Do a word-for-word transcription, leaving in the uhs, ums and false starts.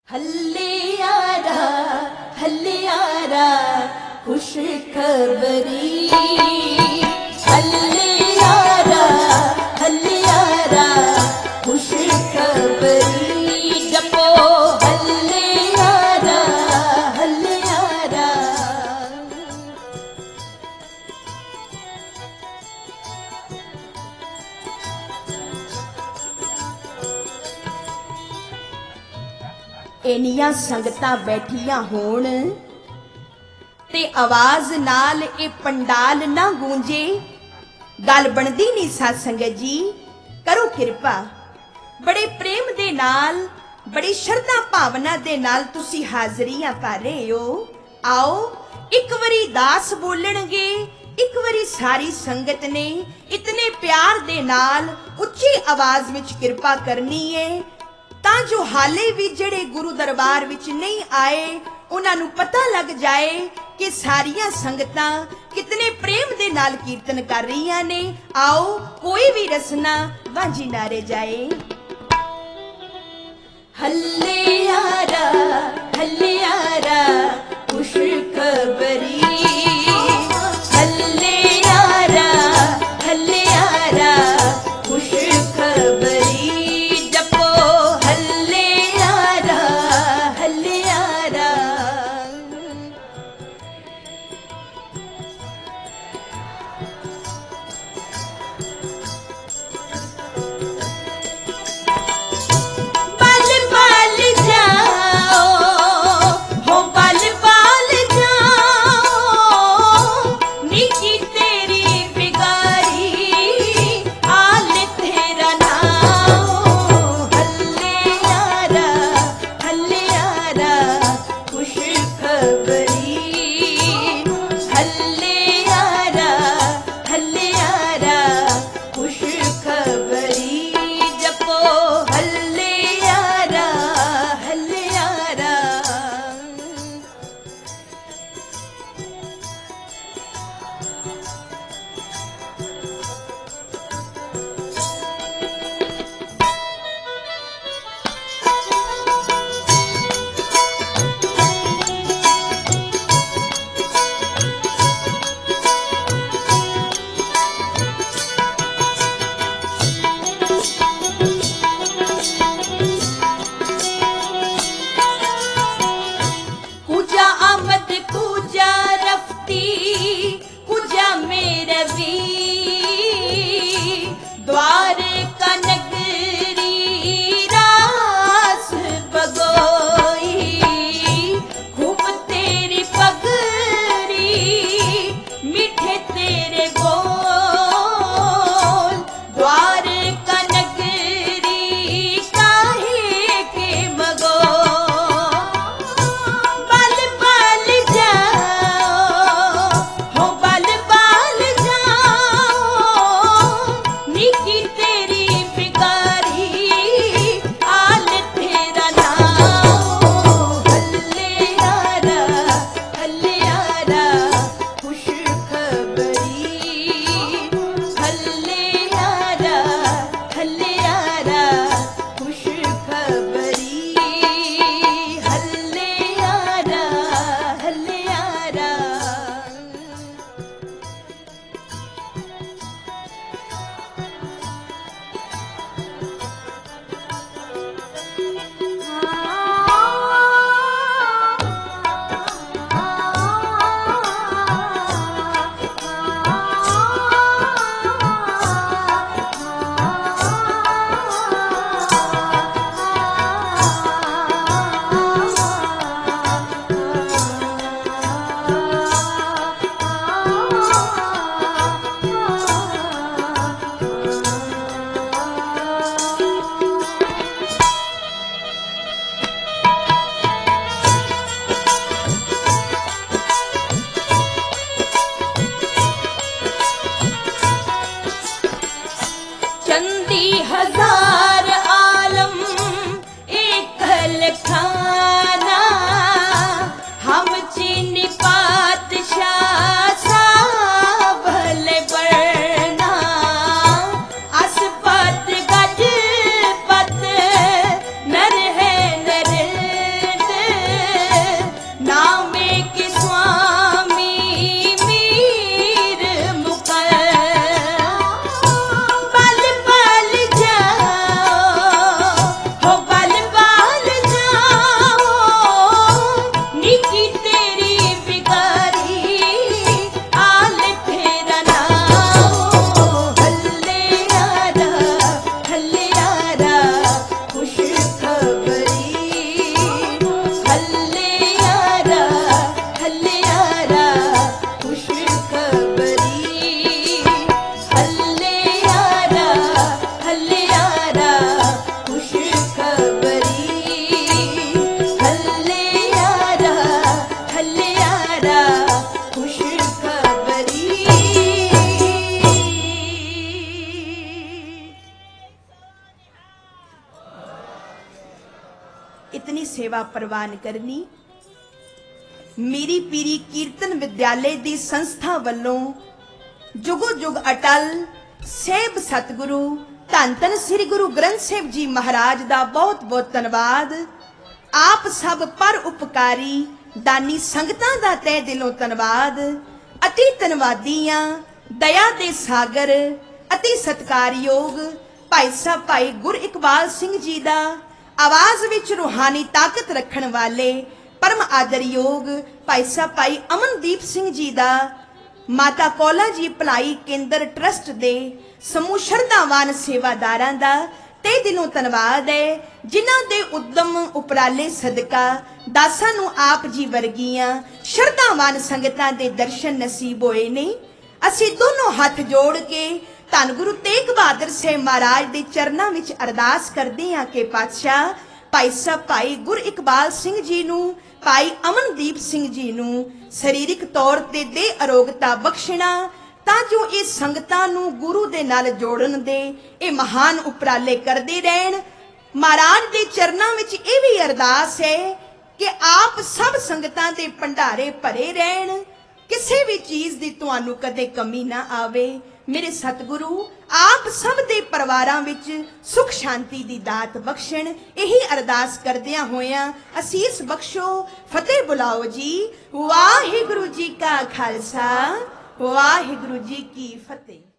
हल्लियारा हल्लियारा खुश खबरी, हल्लियारा हल्लियारा खुश खबरी, जपो हल्लियारा हल्लियारा। इनियां संगतां बैठियां होण ते आवाज नाल ए पंडाल ना गूंजे, गल बनदी नहीं साध संगत जी। करो किरपा, बड़े प्रेम दे नाल बड़ी श्रद्धा भावना दे नाल तुसी हाजरियां भर रहे हो। आओ एक वरी दास बोलणगे, एक वरी सारी संगत ने इतने प्यार दे नाल उच्ची आवाज विच किरपा करनी है, तां जो हाले भी जड़े गुरु दरबार विच नहीं आए उन्हां नूं पता लग जाए कि सारियां संगतां कितने प्रेम दे नाल कीर्तन कर रही ने। आओ कोई भी रसना वांझी ना रह जाए। हल्लियारा हल्लियारा खुश खबरी, हल्लियारा हल्लियारा खुश खबरी, जपो हल्लियारा हल्लियारा। बल बल जाओ हो बल बल जाओ, निकी तेरी बिगारी आल तेरा नाओ। हल्लियारा हल्लियारा खुश खबरी, हल्लियारा हल्लियारा खुश खबरी, जपो हल्लियारा हल्लियारा। कुजा आमद कुजा रफ्ती कुजा मेरवी, द्वार का नगरी रास बगोई, खूब तेरी पगरी मीठे तेरे बोल, द्वार का नगरी काहे के मगो। बल बल जाओ हो बल बल जाओ, निकी तेरी बिगारी आल तेरा नाओ। हल्लियारा हल्लियारा खुश खबरी, हल्लियारा हल्लियारा खुश खबरी, हल्लियारा हल्लियारा। चंदी हजार आलम एक लखाना, हम चीनी पातशाह सा भले बरना, असपत गज पत नर है नर इतनी सेवा प्रवान करनी। मीरी पीरी कीर्तन विद्यालय दी संस्था वल्लों जुगो जुग अटल सेब सतगुरु धन धन श्री गुरु ग्रंथ साहिब जी महाराज दा बहुत बहुत धन्यवाद। आप सब पर उपकारी दानी संगतां दा तह दिलों धन्यवाद। अति धन्यवादियां दया दे सागर अति सत्कारयोग भाई साहब भाई गुर इकबाल सिंह जी दा आवाज विच रूहानी ताकत रखण वाले परम आदरयोग भाई साहब भाई अमनदीप सिंह जी दा माता कौला जी भलाई केंद्र ट्रस्ट दे समूह शरधावान सेवादारां दा ते दिलों धन्यवाद है जिन्हां दे उद्यम उपराले सदका दासां नूं आप जी वर्गियां शरधावान संगतां दे दर्शन नसीब होए ने। असीं दोनों हाथ जोड़ के धन गुरु तेग बहादुर साहिब महाराज दे चरनां विच अरदास करदे हां कि पातशाह भाई साहब भाई गुर इकबाल सिंह जी नूं भाई अमनदीप सिंह जी नूं शरीरिक तौर ते दे अरोगता बख्शना तां जो ये संगतां नूं गुरु दे नाल जोड़न दे ये महान उपराले करदे रहण। महाराज दे चरनां विच ये भी अरदास है कि आप सब संगतां दे भंडारे भरे रहण, किसी भी चीज दी तुहानू कदे कमी ना आवे। मेरे सतगुरु आप सब दे परिवारां विच सुख शांति दी दात बख्शण। यही अरदास करदियां होयां असीस बख्शो फतेह बुलाओ जी। वाहिगुरु जी का खालसा वाहिगुरु जी की फतेह।